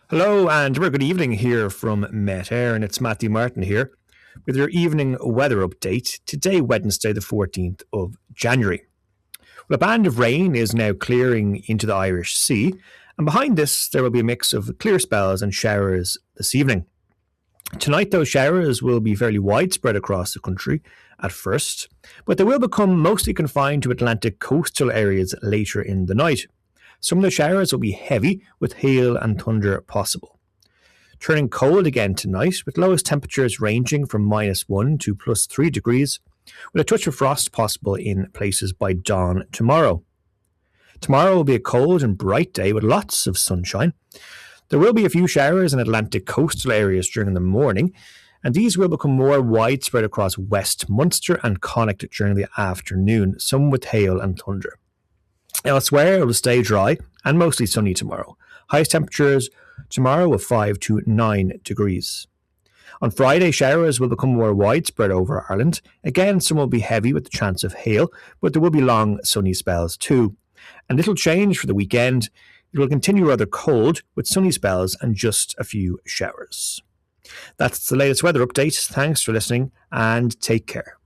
Hello and very good evening here from Met Air, and it's Matthew Martin here with your evening weather update. Today, Wednesday, the 14th of January. Well, a band of rain is now clearing into the Irish Sea, and behind this, there will be a mix of clear spells and showers this evening. Tonight, those showers will be fairly widespread across the country at first, but they will become mostly confined to Atlantic coastal areas later in the night. Some of the showers will be heavy, with hail and thunder possible. Turning cold again tonight, with lowest temperatures ranging from -1 to +3 degrees, with a touch of frost possible in places by dawn tomorrow. Tomorrow will be a cold and bright day with lots of sunshine. There will be a few showers in Atlantic coastal areas during the morning, and these will become more widespread across West Munster and Connacht during the afternoon, some with hail and thunder. Elsewhere, it will stay dry and mostly sunny tomorrow. Highest temperatures tomorrow of 5 to 9 degrees. On Friday, showers will become more widespread over Ireland. Again, some will be heavy with the chance of hail, but there will be long sunny spells too. And little change for the weekend. It will continue rather cold with sunny spells and just a few showers. That's the latest weather update. Thanks for listening and take care.